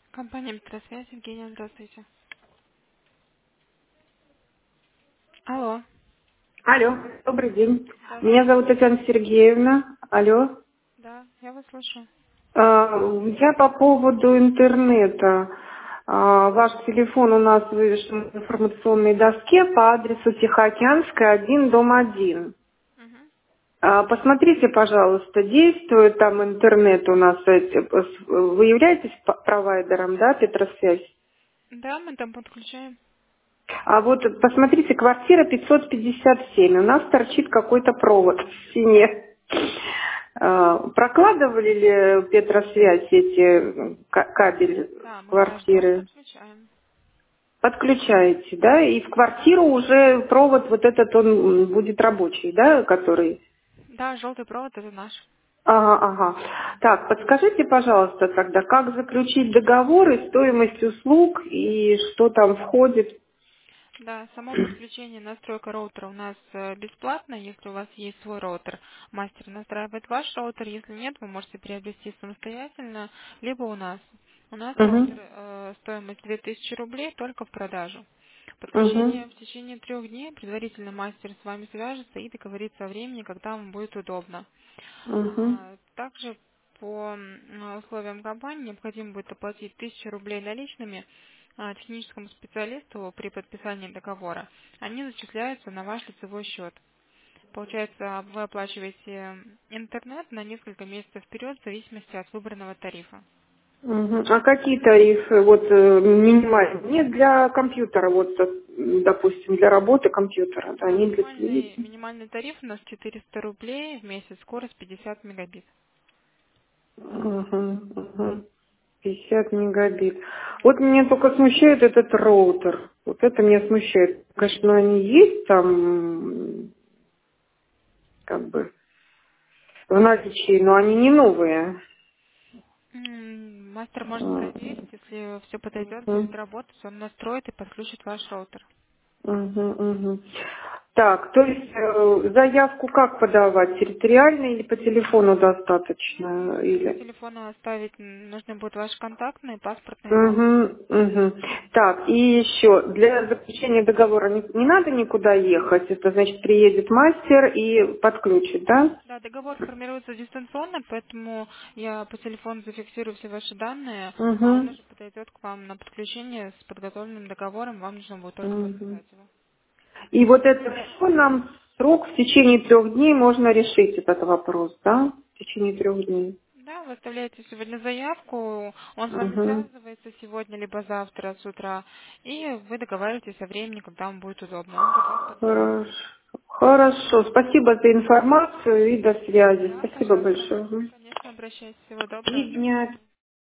Компания Метросвязь, Евгения, здравствуйте. Алло, Алло, добрый день. да, Меня зовут Татьяна Сергеевна. Алло. да, я вас слышу. Я по поводу интернета. Ваш телефон у нас вывешен в информационной доске по адресу Тихоокеанская, 1, дом 1. Мгм. Посмотрите, пожалуйста, действует там интернет у нас. Вы являетесь провайдером, да, Петросвязь? Да, мы там подключаем. А вот посмотрите, квартира 557. У нас торчит какой-то провод в стене. Прокладывали ли Петросвязь эти кабели Да, в мы каждый дом квартиры? подключаем. Подключаете, да? И в квартиру уже провод вот этот, он будет рабочий, да, который... Да, желтый провод это наш. Ага, ага. Так, подскажите, пожалуйста, тогда, как заключить договор и стоимость услуг, и что там входит? Да, само подключение, настройка роутера у нас бесплатно, если у вас есть свой роутер. Мастер настраивает ваш роутер, если нет, вы можете приобрести самостоятельно, либо у нас. У нас роутер Угу. стоимость 2000 рублей только в продажу. Угу. Подключение в течение 3 дней, предварительно мастер с вами свяжется и договорится о времени, когда вам будет удобно. Угу. Также по условиям компании необходимо будет оплатить 1000 рублей наличными техническому специалисту при подписании договора. Они зачисляются на ваш лицевой счет. Получается, вы оплачиваете интернет на несколько месяцев вперед в зависимости от выбранного тарифа. Мгм. А какие тарифы, вот минимальные? Нет, для компьютера, вот, допустим, для работы компьютера, да, Да, не для минимальный, телевизора. минимальный тариф у нас 400 рублей в месяц, скорость 50 мегабит. Мгм, мгм. 50 мегабит. Вот меня только смущает этот роутер. Вот это меня смущает. Конечно, они есть там, как бы, в наличии, но они не новые. Мастер может Мгм, проверить, если все подойдет, будет мгм, работать, он настроит и подключит ваш роутер. мгм. Так, то есть заявку как подавать? Территориально или по телефону достаточно? Можете по Или... телефону оставить, нужны будут ваши контактные, паспортные данные. Мгм, мгм. Так, и еще, для заключения договора не надо никуда ехать, это значит приедет мастер и подключит, да? Да, договор формируется дистанционно, поэтому я по телефону зафиксирую все ваши данные, а он Угу, уже подойдет к вам на подключение с подготовленным договором, вам нужно будет только угу. подписать его. И вот это все нам срок в течение 3 дней можно решить этот вопрос, да? В течение 3 дней. Да, вы оставляете сегодня заявку, он с вами Угу. связывается сегодня либо завтра с утра, и вы договариваетесь о времени, когда вам будет удобно. Он будет вас подписывать. Хорошо. Хорошо. Спасибо за информацию и до связи. Да, Спасибо пожалуйста. большое. Мгм. Конечно, обращайтесь. Всего доброго. И До дня. свидания.